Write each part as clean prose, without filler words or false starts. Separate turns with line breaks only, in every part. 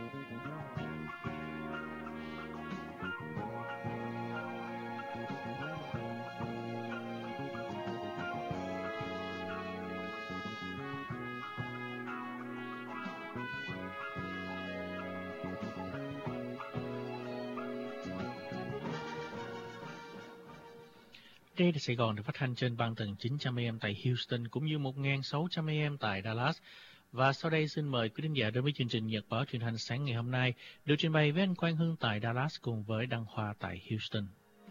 Đây là Sài Gòn được phát thanh trên băng tần 900 AM tại Houston cũng như 1600 AM tại Dallas. Và sau đây xin mời quý thính giả đến với chương trình Nhật báo truyền thanh sáng ngày hôm nay được trình bày với anh Quang Hưng tại Dallas cùng với Đăng Khoa tại Houston.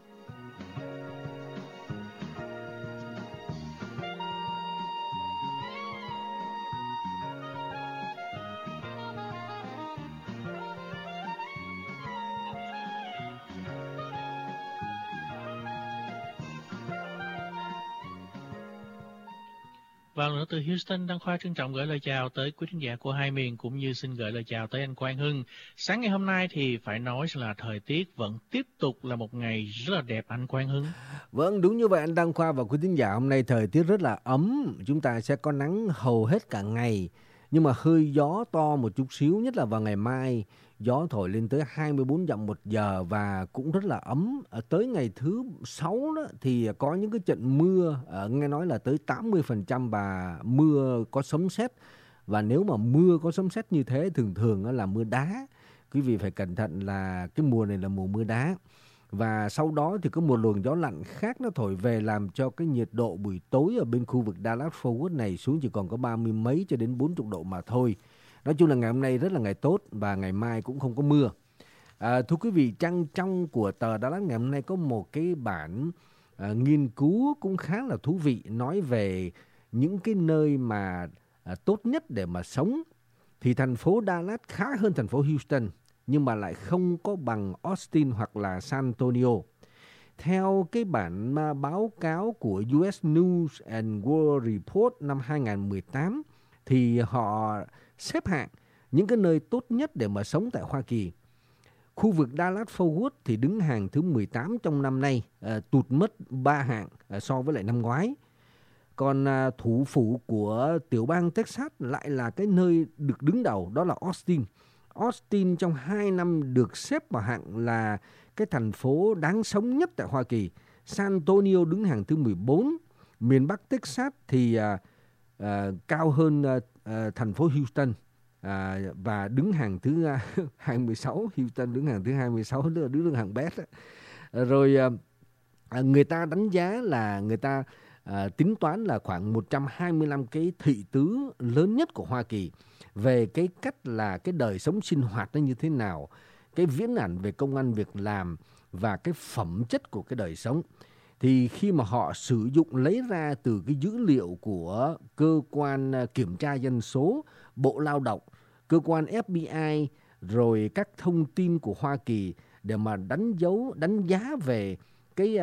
Và lần nữa từ Houston, Đăng Khoa trân trọng gửi lời chào tới quý khán giả của hai miền cũng như xin gửi lời chào tới anh Quang Hưng. Sáng ngày hôm nay thì phải nói là thời tiết vẫn tiếp tục là một ngày rất là đẹp anh Quang Hưng.
Vâng, đúng như vậy anh Đăng Khoa và quý khán giả, hôm nay thời tiết rất là ấm, chúng ta sẽ có nắng hầu hết cả ngày. Nhưng mà hơi gió to một chút xíu, nhất là vào ngày mai, gió thổi lên tới 24 dặm một giờ và cũng rất là ấm. Tới ngày thứ 6 đó, thì có những cái trận mưa, nghe nói là tới 80% và mưa có sấm sét. Và nếu mà mưa có sấm sét như thế thường là mưa đá. Quý vị phải cẩn thận là cái mùa này là mùa mưa đá. Và sau đó thì có một luồng gió lạnh khác nó thổi về làm cho cái nhiệt độ buổi tối ở bên khu vực Dallas-Fort Worth này xuống chỉ còn có 30 mấy cho đến 40 độ mà thôi. Nói chung là ngày hôm nay rất là ngày tốt và ngày mai cũng không có mưa. Thưa quý vị, trang trong của tờ Dallas ngày hôm nay có một cái bản nghiên cứu cũng khá là thú vị nói về những cái nơi mà tốt nhất để mà sống. Thì thành phố Dallas khá hơn thành phố Houston, nhưng mà lại không có bằng Austin hoặc là San Antonio. Theo cái bản báo cáo của US News and World Report năm 2018, thì họ xếp hạng những cái nơi tốt nhất để mà sống tại Hoa Kỳ. Khu vực Dallas-Fort Worth thì đứng hàng thứ 18 trong năm nay, tụt mất 3 hạng so với lại năm ngoái. Còn thủ phủ của tiểu bang Texas lại là cái nơi được đứng đầu, đó là Austin. Austin trong 2 năm được xếp vào hạng là cái thành phố đáng sống nhất tại Hoa Kỳ. San Antonio đứng hàng thứ 14. Miền Bắc Texas thì cao hơn thành phố Houston và đứng hàng thứ 26. Houston đứng hàng thứ 26, đứng hàng bét. Rồi người ta đánh giá là người ta tính toán là khoảng 125 cái thị tứ lớn nhất của Hoa Kỳ về cái cách là cái đời sống sinh hoạt nó như thế nào, cái viễn ảnh về công ăn việc làm và cái phẩm chất của cái đời sống. Thì khi mà họ sử dụng lấy ra từ cái dữ liệu của cơ quan kiểm tra dân số, Bộ Lao động, cơ quan FBI, rồi các thông tin của Hoa Kỳ để mà đánh giá về cái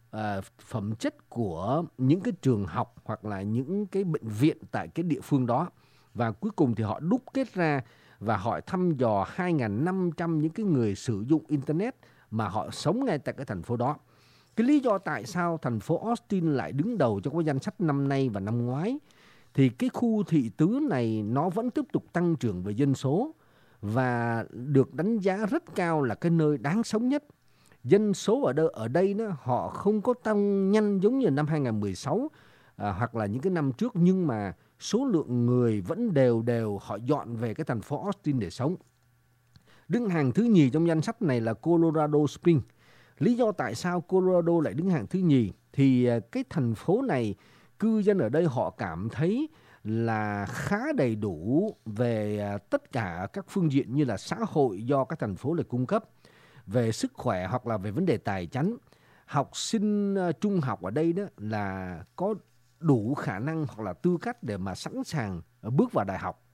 phẩm chất của những cái trường học hoặc là những cái bệnh viện tại cái địa phương đó. Và cuối cùng thì họ đúc kết ra và họ thăm dò 2.500 những cái người sử dụng Internet mà họ sống ngay tại cái thành phố đó. Cái lý do tại sao thành phố Austin lại đứng đầu trong cái danh sách năm nay và năm ngoái thì cái khu thị tứ này nó vẫn tiếp tục tăng trưởng về dân số và được đánh giá rất cao là cái nơi đáng sống nhất. Dân số ở đây họ không có tăng nhanh giống như năm 2016 hoặc là những cái năm trước, nhưng mà số lượng người vẫn đều họ dọn về cái thành phố Austin để sống. Đứng hàng thứ nhì trong danh sách này là Colorado Springs. Lý do tại sao Colorado lại đứng hàng thứ nhì thì cái thành phố này cư dân ở đây họ cảm thấy là khá đầy đủ về tất cả các phương diện như là xã hội do các thành phố lại cung cấp, về sức khỏe hoặc là về vấn đề tài chính. Học sinh trung học ở đây đó là có đủ khả năng hoặc là tư cách để mà sẵn sàng bước vào đại học.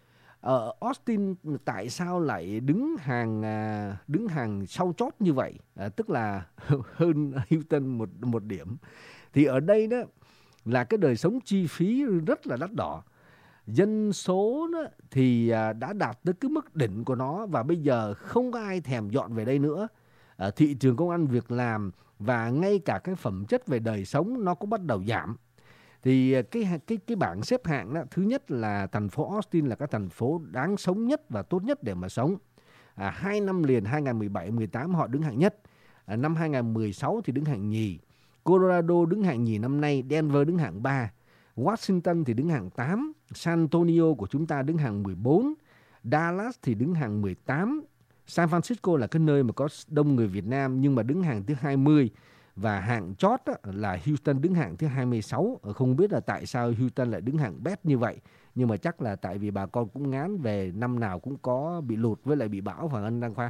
Ở Austin tại sao lại đứng hàng sau chót như vậy, tức là hơn Houston một điểm. Thì ở đây đó là cái đời sống chi phí rất là đắt đỏ. Dân số đó thì đã đạt tới cái mức đỉnh của nó và bây giờ không có ai thèm dọn về đây nữa. Thị trường công ăn việc làm và ngay cả cái phẩm chất về đời sống nó cũng bắt đầu giảm. Thì cái bảng xếp hạng đó, thứ nhất là thành phố Austin là cái thành phố đáng sống nhất và tốt nhất để mà sống. 2 năm liền 2017-18 họ đứng hạng nhất. Năm 2016 thì đứng hạng nhì. Colorado đứng hạng nhì năm nay, Denver đứng hạng 3. Washington thì đứng hạng 8, San Antonio của chúng ta đứng hạng 14, Dallas thì đứng hạng 18, San Francisco là cái nơi mà có đông người Việt Nam nhưng mà đứng hạng thứ 20 và hạng chót là Houston đứng hạng thứ 26. Không biết là tại sao Houston lại đứng hạng bét như vậy, nhưng mà chắc là tại vì bà con cũng ngán về năm nào cũng có bị lụt với lại bị bão, phải anh Đăng Khoa?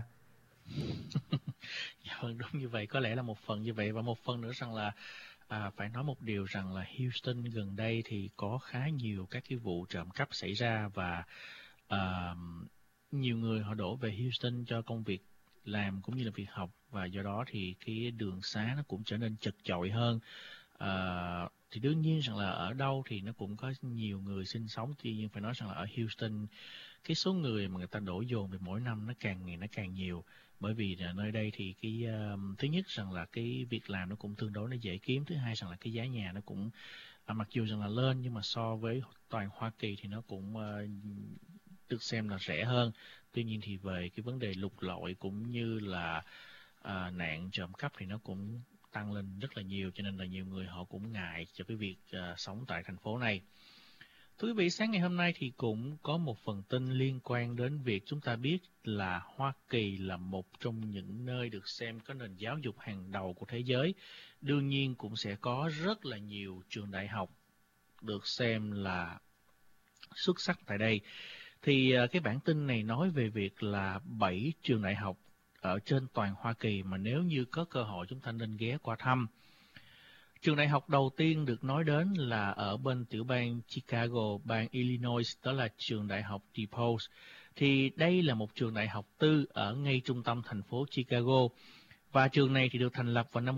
Dạ vâng, đúng như vậy, có lẽ là một phần như vậy, và một phần nữa rằng là phải nói một điều rằng là Houston gần đây thì có khá nhiều các cái vụ trộm cắp xảy ra, và nhiều người họ đổ về Houston cho công việc làm cũng như là việc học, và do đó thì cái đường xá nó cũng trở nên chật chội hơn. Thì đương nhiên rằng là ở đâu thì nó cũng có nhiều người sinh sống, tuy nhiên phải nói rằng là ở Houston cái số người mà người ta đổ dồn về mỗi năm nó càng ngày nó càng nhiều, bởi vì nơi đây thì cái thứ nhất rằng là cái việc làm nó cũng tương đối nó dễ kiếm, thứ hai rằng là cái giá nhà nó cũng mặc dù rằng là lên nhưng mà so với toàn Hoa Kỳ thì nó cũng được xem là rẻ hơn. Tuy nhiên thì về cái vấn đề lục lọi cũng như là nạn trộm cắp thì nó cũng tăng lên rất là nhiều, cho nên là nhiều người họ cũng ngại cho cái việc sống tại thành phố này. Thưa quý vị, sáng ngày hôm nay thì cũng có một phần tin liên quan đến việc chúng ta biết là Hoa Kỳ là một trong những nơi được xem có nền giáo dục hàng đầu của thế giới. Đương nhiên cũng sẽ có rất là nhiều trường đại học được xem là xuất sắc tại đây. Thì cái bản tin này nói về việc là 7 trường đại học ở trên toàn Hoa Kỳ mà nếu như có cơ hội chúng ta nên ghé qua thăm. Trường đại học đầu tiên được nói đến là ở bên tiểu bang Chicago, bang Illinois, đó là trường đại học DePaul. Thì đây là một trường đại học tư ở ngay trung tâm thành phố Chicago. Và trường này thì được thành lập vào năm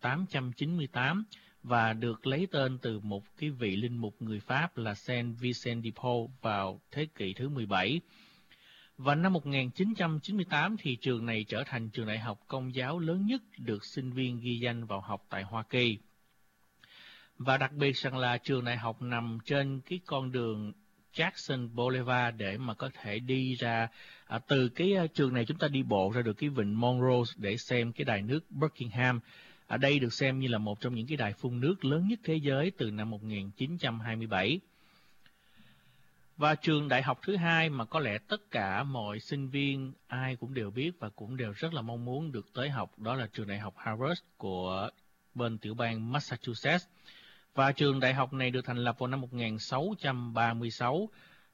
1898 và được lấy tên từ một cái vị linh mục người Pháp là Saint Vincent de Paul vào thế kỷ thứ 17. Và năm 1998 thì trường này trở thành trường đại học công giáo lớn nhất được sinh viên ghi danh vào học tại Hoa Kỳ. Và đặc biệt rằng là trường đại học nằm trên cái con đường Jackson Boulevard để mà có thể đi ra từ cái trường này chúng ta đi bộ ra được cái vịnh Monroe để xem cái đài nước Buckingham. Ở đây được xem như là một trong những cái đài phun nước lớn nhất thế giới từ năm 1927. Và trường đại học thứ hai mà có lẽ tất cả mọi sinh viên ai cũng đều biết và cũng đều rất là mong muốn được tới học, đó là trường đại học Harvard của bên tiểu bang Massachusetts. Và trường đại học này được thành lập vào năm 1636,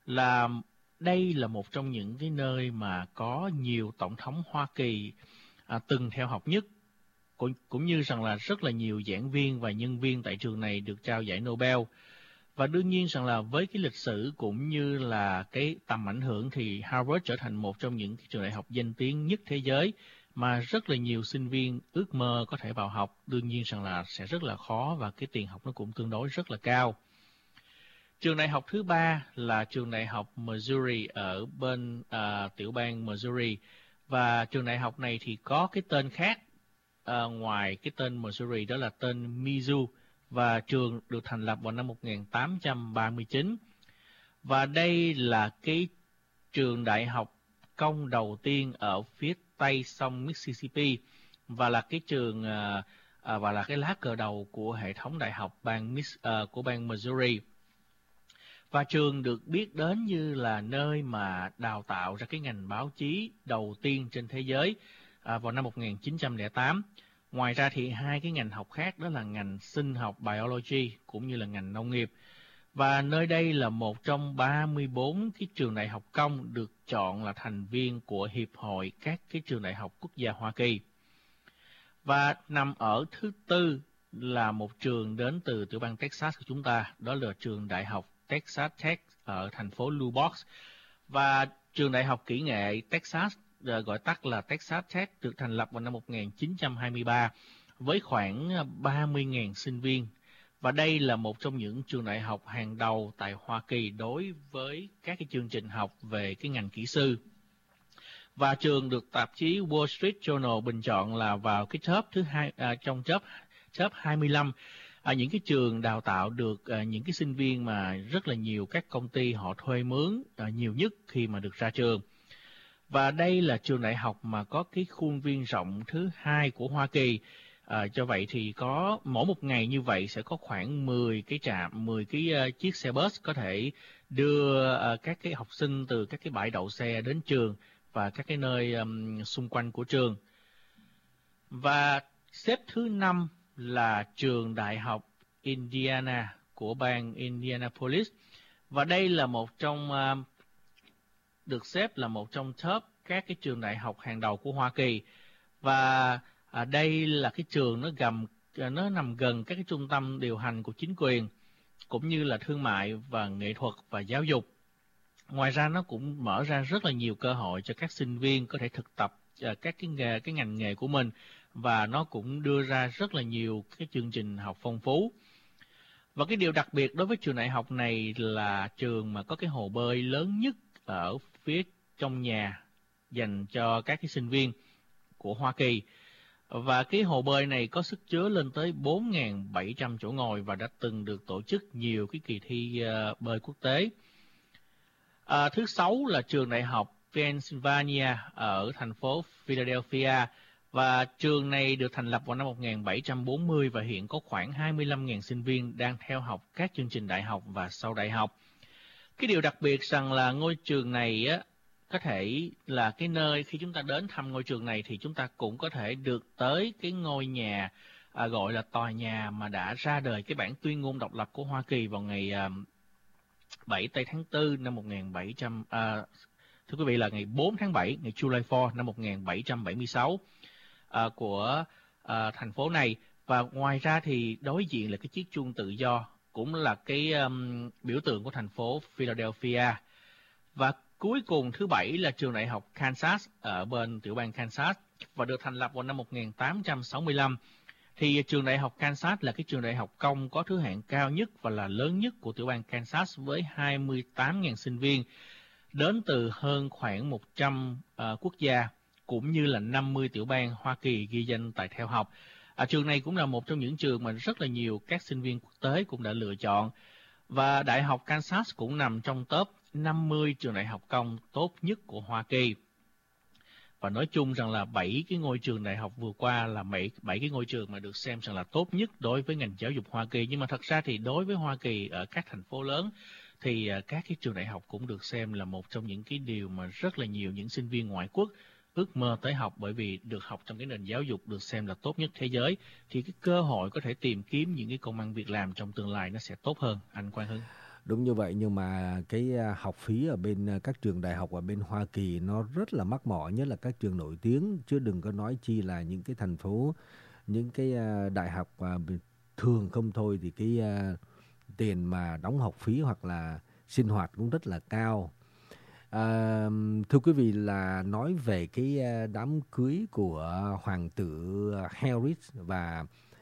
đây là một trong những cái nơi mà có nhiều tổng thống Hoa Kỳ từng theo học nhất, cũng như rằng là rất là nhiều giảng viên và nhân viên tại trường này được trao giải Nobel. Và đương nhiên rằng là với cái lịch sử cũng như là cái tầm ảnh hưởng thì Harvard trở thành một trong những trường đại học danh tiếng nhất thế giới mà rất là nhiều sinh viên ước mơ có thể vào học. Đương nhiên rằng là sẽ rất là khó và cái tiền học nó cũng tương đối rất là cao. Trường đại học thứ ba là trường đại học Missouri ở bên tiểu bang Missouri. Và trường đại học này thì có cái tên khác ngoài cái tên Missouri, đó là tên Mizzou. Và trường được thành lập vào năm 1839. Và đây là cái trường đại học công đầu tiên ở phía tây sông Mississippi và là cái trường và là cái lá cờ đầu của hệ thống đại học của bang Missouri. Và trường được biết đến như là nơi mà đào tạo ra cái ngành báo chí đầu tiên trên thế giới vào năm 1908. Ngoài ra thì hai cái ngành học khác đó là ngành sinh học biology cũng như là ngành nông nghiệp. Và nơi đây là một trong 34 cái trường đại học công được chọn là thành viên của Hiệp hội các cái trường đại học quốc gia Hoa Kỳ. Và nằm ở thứ tư là một trường đến từ tiểu bang Texas của chúng ta, đó là trường đại học Texas Tech ở thành phố Lubbock. Và trường đại học kỹ nghệ Texas, gọi tắt là Texas Tech, được thành lập vào năm 1923 với khoảng 30.000 sinh viên. Và đây là một trong những trường đại học hàng đầu tại Hoa Kỳ đối với các cái chương trình học về cái ngành kỹ sư. Và trường được tạp chí Wall Street Journal bình chọn là vào cái top thứ hai trong top 25 những cái trường đào tạo được những cái sinh viên mà rất là nhiều các công ty họ thuê mướn nhiều nhất khi mà được ra trường. Và đây là trường đại học mà có cái khuôn viên rộng thứ hai của Hoa Kỳ. Do vậy thì có mỗi một ngày như vậy sẽ có khoảng 10 cái trạm, 10 cái chiếc xe bus có thể đưa các cái học sinh từ các cái bãi đậu xe đến trường và các cái nơi xung quanh của trường. Và xếp thứ 5 là trường đại học Indiana của bang Indianapolis. Và đây là một trong được xếp là một trong top các cái trường đại học hàng đầu của Hoa Kỳ. Và đây là cái trường nó nằm gần các cái trung tâm điều hành của chính quyền, cũng như là thương mại và nghệ thuật và giáo dục. Ngoài ra nó cũng mở ra rất là nhiều cơ hội cho các sinh viên có thể thực tập các cái ngành nghề của mình, và nó cũng đưa ra rất là nhiều cái chương trình học phong phú. Và cái điều đặc biệt đối với trường đại học này là trường mà có cái hồ bơi lớn nhất ở phía trong nhà dành cho các cái sinh viên của Hoa Kỳ. Và cái hồ bơi này có sức chứa lên tới 4.700 chỗ ngồi và đã từng được tổ chức nhiều cái kỳ thi bơi quốc tế. Thứ 6 là trường đại học Pennsylvania ở thành phố Philadelphia. Và trường này được thành lập vào năm 1740 và hiện có khoảng 25.000 sinh viên đang theo học các chương trình đại học và sau đại học. Cái điều đặc biệt rằng là ngôi trường này á, có thể là cái nơi khi chúng ta đến thăm ngôi trường này thì chúng ta cũng có thể được tới cái ngôi nhà gọi là tòa nhà mà đã ra đời cái bản tuyên ngôn độc lập của Hoa Kỳ vào ngày 7 tây tháng 4 năm 1700 thưa quý vị là ngày 4 tháng 7, ngày July 4 năm 1776 của thành phố này. Và ngoài ra thì đối diện là cái chiếc chuông tự do, cũng là cái biểu tượng của thành phố Philadelphia. Và cuối cùng thứ 7 là trường đại học Kansas ở bên tiểu bang Kansas và được thành lập vào năm 1865. Thì trường đại học Kansas là cái trường đại học công có thứ hạng cao nhất và là lớn nhất của tiểu bang Kansas với 28.000 sinh viên đến từ hơn khoảng 100 quốc gia, cũng như là 50 tiểu bang Hoa Kỳ ghi danh tại theo học. Trường này cũng là một trong những trường mà rất là nhiều các sinh viên quốc tế cũng đã lựa chọn. Và Đại học Kansas cũng nằm trong top 50 trường đại học công tốt nhất của Hoa Kỳ. Và nói chung rằng là 7 cái ngôi trường đại học vừa qua là 7 cái ngôi trường mà được xem rằng là tốt nhất đối với ngành giáo dục Hoa Kỳ. Nhưng mà thật ra thì đối với Hoa Kỳ ở các thành phố lớn thì các cái trường đại học cũng được xem là một trong những cái điều mà rất là nhiều những sinh viên ngoại quốc ước mơ tới học, bởi vì được học trong cái nền giáo dục được xem là tốt nhất thế giới, thì cái cơ hội có thể tìm kiếm những cái công ăn việc làm trong tương lai nó sẽ tốt hơn. Anh Quang Hưng.
Đúng như vậy, nhưng mà cái học phí ở bên các trường đại học ở bên Hoa Kỳ nó rất là mắc mỏ, nhất là các trường nổi tiếng, chứ đừng có nói chi là những cái thành phố, những cái đại học thường không thôi thì cái tiền mà đóng học phí hoặc là sinh hoạt cũng rất là cao. Thưa quý vị, là nói về cái đám cưới của hoàng tử Harry và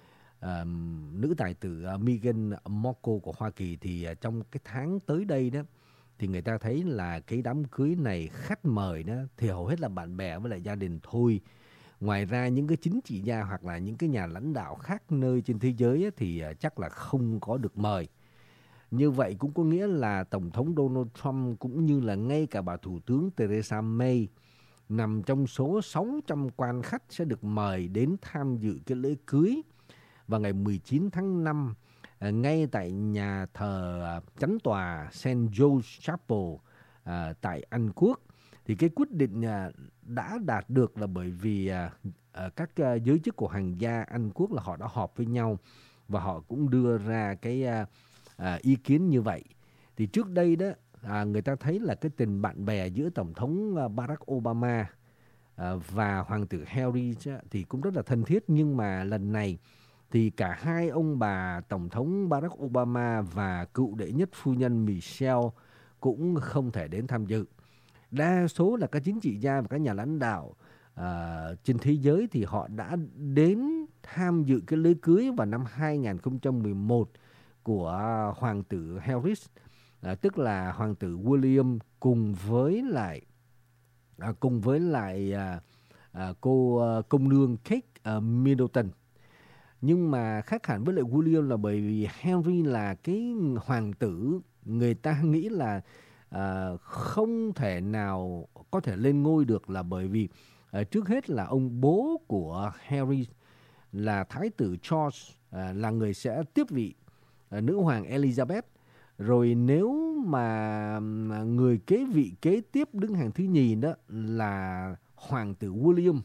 nữ tài tử Meghan Markle của Hoa Kỳ, thì trong cái tháng tới đây đó thì người ta thấy là cái đám cưới này khách mời đó thì hầu hết là bạn bè với lại gia đình thôi. Ngoài ra những cái chính trị gia hoặc là những cái nhà lãnh đạo khác nơi trên thế giới á, thì chắc là không có được mời. Như vậy cũng có nghĩa là Tổng thống Donald Trump cũng như là ngay cả bà Thủ tướng Theresa May nằm trong số 600 quan khách sẽ được mời đến tham dự cái lễ cưới vào ngày 19 tháng 5 ngay tại nhà thờ chánh tòa St. George's Chapel tại Anh Quốc. Thì cái quyết định đã đạt được là bởi vì các giới chức của hoàng gia Anh Quốc là họ đã họp với nhau và họ cũng đưa ra cái ý kiến như vậy. Thì trước đây đó người ta thấy là cái tình bạn bè giữa Tổng thống Barack Obama và hoàng tử Harry thì cũng rất là thân thiết, nhưng mà lần này thì cả hai ông bà Tổng thống Barack Obama và cựu đệ nhất phu nhân Michelle cũng không thể đến tham dự. Đa số là các chính trị gia và các nhà lãnh đạo trên thế giới thì họ đã đến tham dự cái lễ cưới vào năm 2011 của hoàng tử Harris, tức là hoàng tử William cùng với lại cô công nương Kate Middleton. Nhưng mà khác hẳn với lại William là bởi vì Henry là cái hoàng tử, người ta nghĩ là không thể nào có thể lên ngôi được là bởi vì trước hết là ông bố của Harry là Thái tử George là người sẽ tiếp vị nữ hoàng Elizabeth. Rồi nếu mà người kế vị kế tiếp đứng hàng thứ nhì đó là hoàng tử William.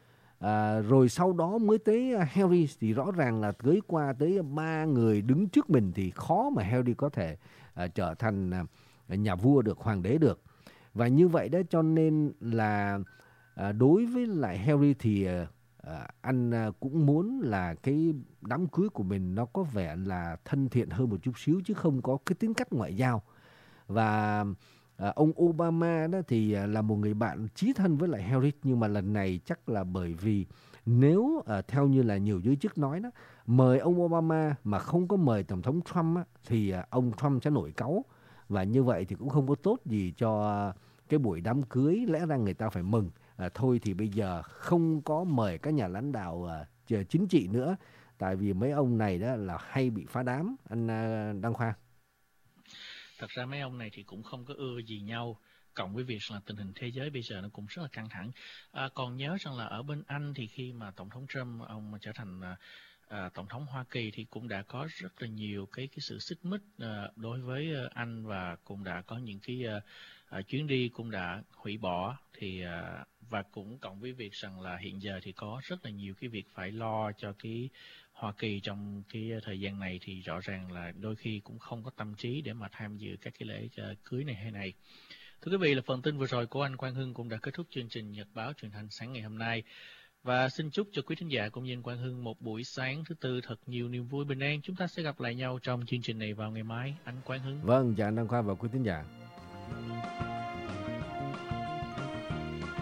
Rồi sau đó mới tới Harry, thì rõ ràng là tới qua tới 3 người đứng trước mình thì khó mà Harry có thể trở thành nhà vua được, hoàng đế được. Và như vậy đó, cho nên là đối với lại Harry thì anh cũng muốn là cái đám cưới của mình nó có vẻ là thân thiện hơn một chút xíu, chứ không có cái tính cách ngoại giao. Và ông Obama đó thì là một người bạn chí thân với lại Harry, nhưng mà lần này chắc là bởi vì nếu theo như là nhiều giới chức nói đó, mời ông Obama mà không có mời Tổng thống Trump á, thì ông Trump sẽ nổi cáu, và như vậy thì cũng không có tốt gì cho cái buổi đám cưới. Lẽ ra người ta phải mừng. Thôi thì bây giờ không có mời các nhà lãnh đạo chính trị nữa, tại vì mấy ông này đó là hay bị phá đám, anh Đăng Khoa.
Thật ra mấy ông này thì cũng không có ưa gì nhau, cộng với việc là tình hình thế giới bây giờ nó cũng rất là căng thẳng. Còn nhớ rằng là ở bên Anh thì khi mà Tổng thống Trump ông trở thành Tổng thống Hoa Kỳ thì cũng đã có rất là nhiều cái sự xích mích đối với Anh, và cũng đã có những cái chuyến đi cũng đã hủy bỏ. Thì và cũng cộng với việc rằng là hiện giờ thì có rất là nhiều cái việc phải lo cho cái Hoa Kỳ trong cái thời gian này, thì rõ ràng là đôi khi cũng không có tâm trí để mà tham dự các cái lễ cưới này hay này. Thưa quý vị, là phần tin vừa rồi của anh Quang Hưng cũng đã kết thúc chương trình Nhật báo Truyền thanh sáng ngày hôm nay. Và xin chúc cho quý thính giả cũng như anh Quang Hưng một buổi sáng thứ Tư thật nhiều niềm vui bình an. Chúng ta sẽ gặp lại nhau trong chương trình này vào ngày mai. Anh Quang Hưng.
Vâng, chào anh Đăng Khoa và quý thính giả.